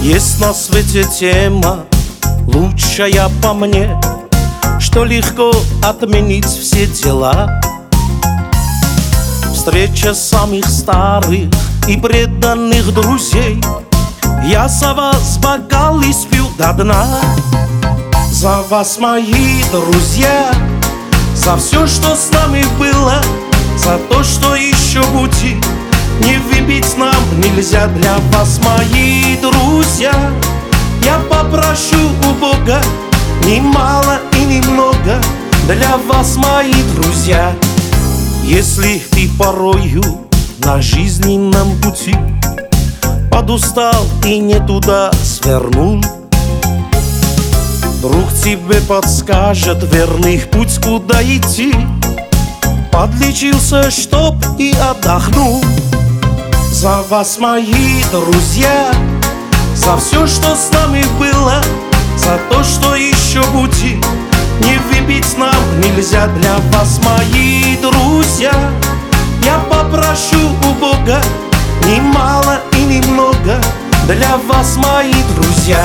Есть на свете тема, лучшая по мне, что легко отменить все дела. Встреча самых старых и преданных друзей. Я за вас бокал испью до дна. За вас, мои друзья, за все, что с нами было, за то, что еще будет. Не выпить нам нельзя для вас, мои друзья. Я попрошу у Бога ни мало и ни много для вас, мои друзья. Если ты порою на жизненном пути подустал и не туда свернул, друг тебе подскажет верный путь, куда идти. Подлечился, чтоб и отдохнул. За вас, мои друзья, за все, что с нами было, за то, что еще будет. Не выпить нам нельзя для вас, мои друзья. Я попрошу у Бога ни мало и ни много для вас, мои друзья.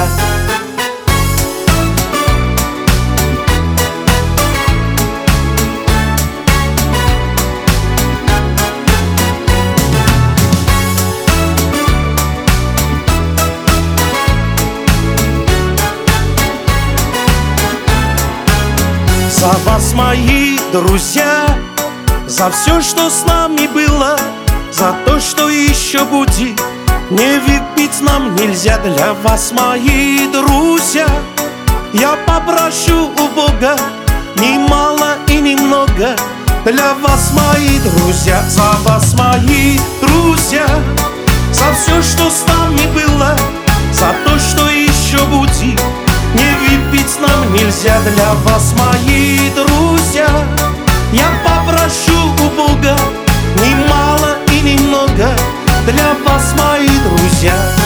За вас, мои друзья, за все, что с нами было, за то, что еще будет. Не выпить нам нельзя для вас, мои друзья. Я попрошу у Бога ни мало и ни много для вас, мои друзья. За вас, мои друзья, за все, что с нами было, за то, что еще будет. Не выпить нам нельзя для вас, мои друзья. Я попрошу у Бога ни мало и ни много для вас, мои друзья.